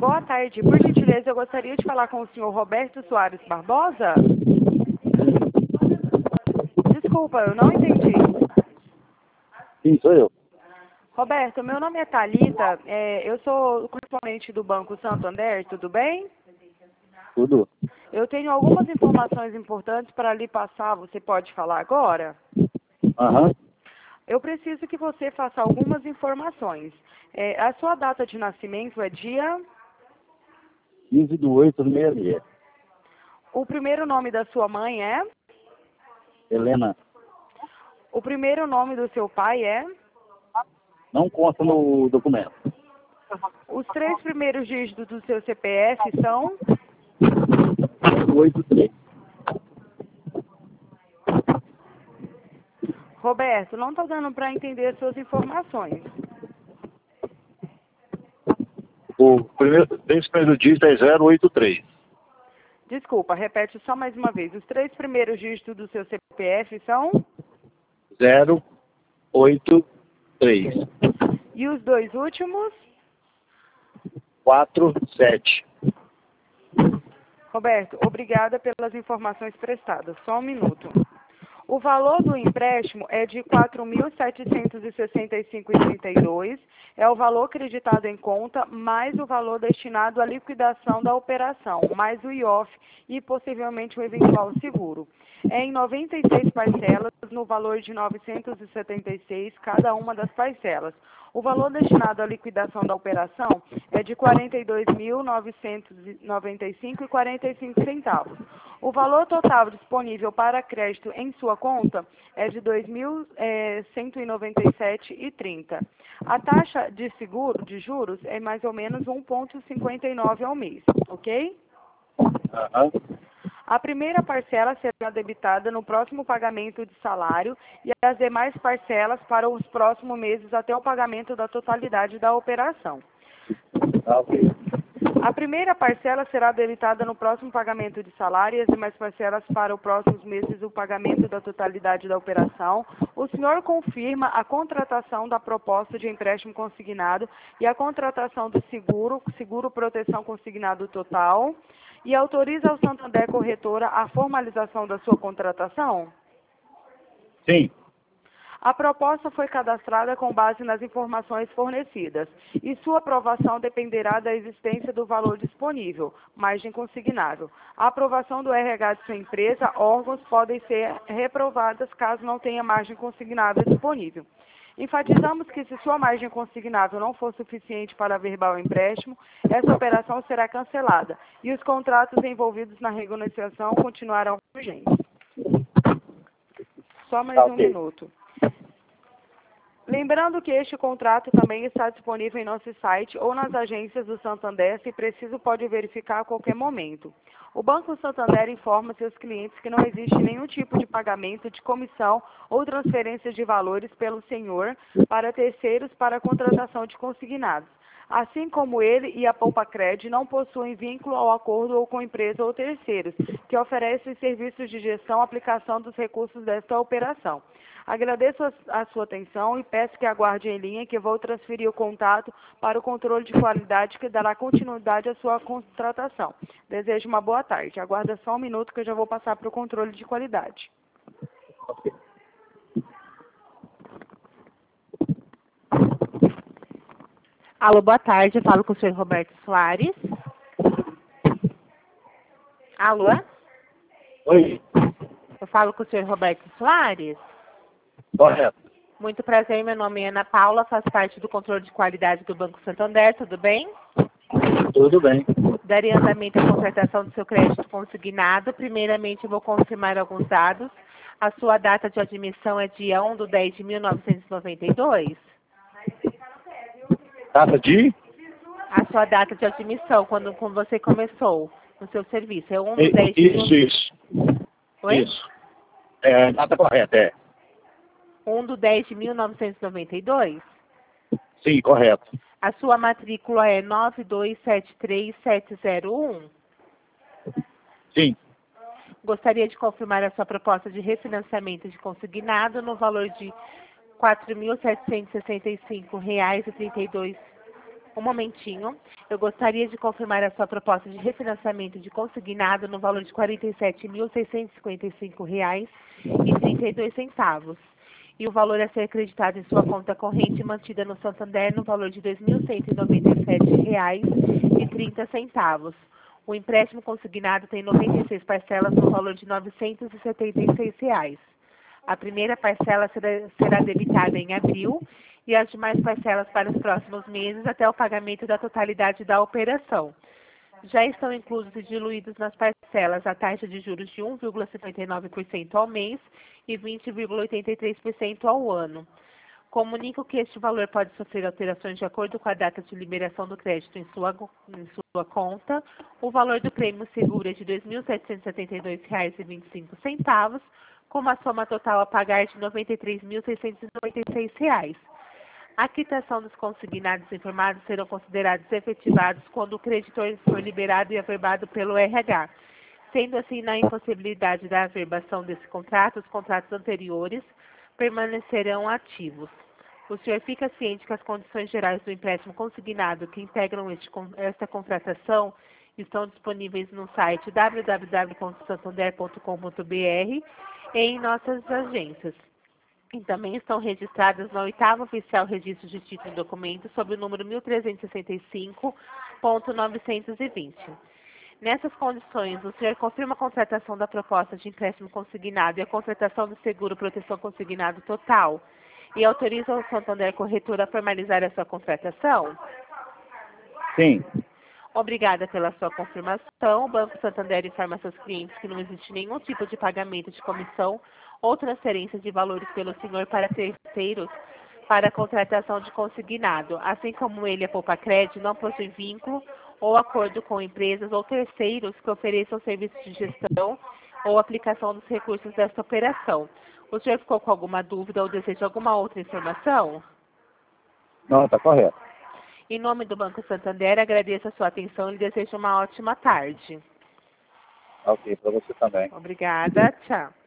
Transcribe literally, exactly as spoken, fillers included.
Boa tarde. Por gentileza, eu gostaria de falar com o senhor Roberto Soares Barbosa. Desculpa, eu não entendi. Sim, sou eu. Roberto, meu nome é Thalita, é, eu sou correspondente do Banco Santander, tudo bem? Tudo. Eu tenho algumas informações importantes para lhe passar, você pode falar agora? Aham. Eu preciso que você faça algumas informações. É, a sua data de nascimento é dia... quinze de oito de sessenta e seis. O primeiro nome da sua mãe é? Helena. O primeiro nome do seu pai é? Não consta no documento. Os três primeiros dígitos do seu C P F são? oito três. Roberto, não está dando para entender as suas informações. O primeiro, três primeiros dígitos é zero oito três. Desculpa, repete só mais uma vez. Os três primeiros dígitos do seu C P F são? zero oito três. E os dois últimos? quatro sete. Roberto, obrigada pelas informações prestadas. Só um minuto. O valor do empréstimo é de quatro mil setecentos e sessenta e cinco reais e trinta e dois centavos. É o valor acreditado em conta, mais o valor destinado à liquidação da operação, mais o I O F e possivelmente o eventual seguro. É em noventa e seis parcelas, no valor de novecentos e setenta e seis cada uma das parcelas. O valor destinado à liquidação da operação é de quarenta e dois mil novecentos e noventa e cinco reais e quarenta e cinco centavos. O valor total disponível para crédito em sua conta é de dois mil cento e noventa e sete reais e trinta centavos. A taxa de seguro de juros é mais ou menos um vírgula cinquenta e nove ao mês, ok? Aham. A primeira parcela será debitada no próximo pagamento de salário e as demais parcelas para os próximos meses até o pagamento da totalidade da operação. Tá, ok. A primeira parcela será debitada no próximo pagamento de salário e as demais parcelas para os próximos meses o pagamento da totalidade da operação. O senhor confirma a contratação da proposta de empréstimo consignado e a contratação do seguro, seguro proteção consignado total, e autoriza ao Santander Corretora a formalização da sua contratação? Sim. A proposta foi cadastrada com base nas informações fornecidas e sua aprovação dependerá da existência do valor disponível, margem consignável. A aprovação do R H de sua empresa, órgãos podem ser reprovadas caso não tenha margem consignável disponível. Enfatizamos que se sua margem consignável não for suficiente para averbar o empréstimo, essa operação será cancelada e os contratos envolvidos na renegociação continuarão vigentes. Só mais Tá, um ok. minuto. Lembrando que este contrato também está disponível em nosso site ou nas agências do Santander, se preciso pode verificar a qualquer momento. O Banco Santander informa seus clientes que não existe nenhum tipo de pagamento de comissão ou transferência de valores pelo senhor para terceiros para a contratação de consignados. Assim como ele e a Poupa Cred não possuem vínculo ao acordo ou com empresa ou terceiros, que oferecem serviços de gestão e aplicação dos recursos desta operação. Agradeço a, a sua atenção e peço que aguarde em linha que vou transferir o contato para o controle de qualidade que dará continuidade à sua contratação. Desejo uma boa tarde. Aguarda só um minuto que eu já vou passar para o controle de qualidade. Alô, boa tarde. Eu falo com o senhor Roberto Soares. Alô? Oi. Eu falo com o senhor Roberto Soares. Correto. Muito prazer, meu nome é Ana Paula, faço parte do controle de qualidade do Banco Santander, tudo bem? Tudo bem. Daria andamento à concertação do seu crédito consignado. Primeiramente, eu vou confirmar alguns dados. A sua data de admissão é dia um de dez de mil novecentos e noventa e dois? Data de? A sua data de admissão, quando, quando você começou no seu serviço, é um de I- dez de Isso, isso. Oi? Isso. É, data correta, é. um de dez de mil novecentos e noventa e dois? Sim, correto. A sua matrícula é nove dois sete três sete zero um? Sim. Gostaria de confirmar a sua proposta de refinanciamento de consignado no valor de quatro mil setecentos e sessenta e cinco reais e trinta e dois Um momentinho. Eu gostaria de confirmar a sua proposta de refinanciamento de consignado no valor de quarenta e sete mil, seiscentos e cinquenta e cinco reais e trinta e dois centavos. E o valor a ser acreditado em sua conta corrente mantida no Santander no valor de dois mil cento e noventa e sete reais e trinta centavos. O empréstimo consignado tem noventa e seis parcelas no valor de novecentos e setenta e seis reais. A primeira parcela será, será debitada em abril e as demais parcelas para os próximos meses até o pagamento da totalidade da operação. Já estão inclusos e diluídos nas parcelas a taxa de juros de um vírgula cinquenta e nove por cento ao mês e vinte vírgula oitenta e três por cento ao ano. Comunico que este valor pode sofrer alterações de acordo com a data de liberação do crédito em sua, em sua conta. O valor do prêmio seguro é de dois mil setecentos e setenta e dois reais e vinte e cinco centavos, com uma soma total a pagar de noventa e três mil, seiscentos e noventa e seis reais. A quitação dos consignados informados serão considerados efetivados quando o creditor for liberado e averbado pelo R H. Sendo assim, na impossibilidade da averbação desse contrato, os contratos anteriores permanecerão ativos. O senhor fica ciente que as condições gerais do empréstimo consignado que integram este, esta contratação estão disponíveis no site w w w ponto santander ponto com ponto b r e em nossas agências. E também estão registradas na oitava Oficial Registro de Título e Documentos sob o número mil trezentos e sessenta e cinco ponto novecentos e vinte. Nessas condições, o senhor confirma a contratação da proposta de empréstimo consignado e a contratação do seguro proteção consignado total e autoriza o Santander Corretora a formalizar a sua contratação? Sim. Obrigada pela sua confirmação. O Banco Santander informa seus clientes que não existe nenhum tipo de pagamento de comissão ou transferência de valores pelo senhor para terceiros para a contratação de consignado. Assim como ele, a Poupa Crédito, não possui vínculo ou acordo com empresas ou terceiros que ofereçam serviços de gestão ou aplicação dos recursos desta operação. O senhor ficou com alguma dúvida ou deseja alguma outra informação? Não, está correto. Em nome do Banco Santander, agradeço a sua atenção e desejo uma ótima tarde. Ok, para você também. Obrigada. Tchau.